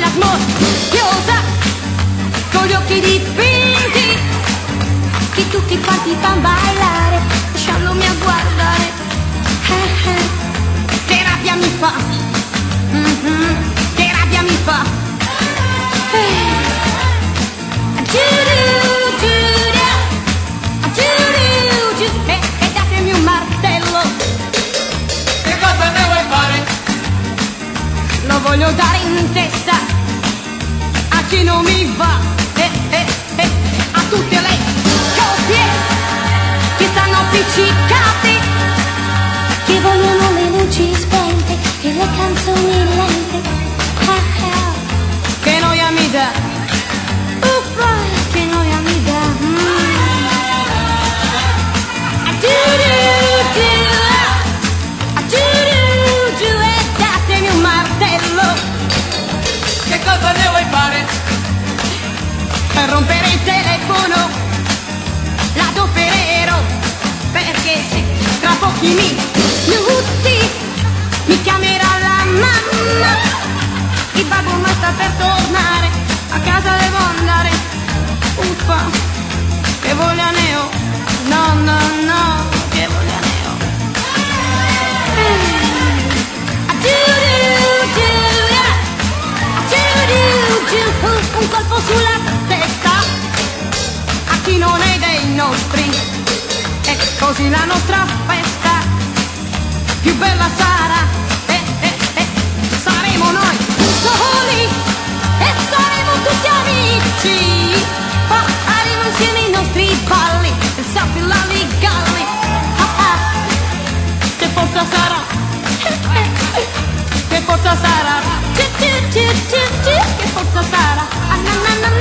bella smorfiosa, con gli occhi dipinti, che tutti quanti fan ballare, lasciandomi a guardare. Che rabbia mi fa, che rabbia mi fa. E datemi un martello. Che cosa ne vuoi fare? Lo voglio dare in testa a chi non mi va, a tutte le coppie che stanno appiccicate, che vogliono le luci spente e le canzoni lente. Che noia mi dà, uffa, che noia mi dà. E datemi un martello. Che cosa ne vuoi fare? Per rompere il telefono l'adopererò, perché se tra pochi minuti mi chiamerà la mamma, il babbo non sta per tornare, a casa devo andare. Uffa, che voglia ne ho, no, no, no, che voglia ne ho. Un colpo sulla testa a chi non è dei nostri, e così la nostra festa più bella sarà. Saremo noi soli e saremo tutti amici, faremo insieme i nostri balli, il sappi, l'alligalli. Che forza sarà, che forza sarà, che forza sarà.